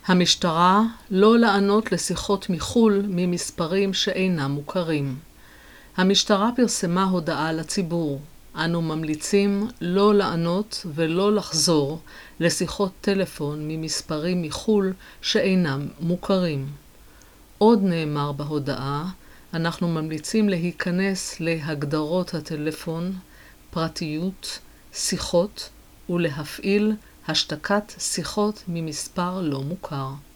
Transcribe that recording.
המשטרה לא לענות לשיחות מחול ממספרים שאינם מוכרים. המשטרה פרסמה הודעה לציבור. אנו ממליצים לא לענות ולא לחזור לשיחות טלפון ממספרים מחול שאינם מוכרים. עוד נאמר בהודעה, אנחנו ממליצים להיכנס להגדרות הטלפון, פרטיות, שיחות ולהפעיל השתקת שיחות ממספר לא מוכר.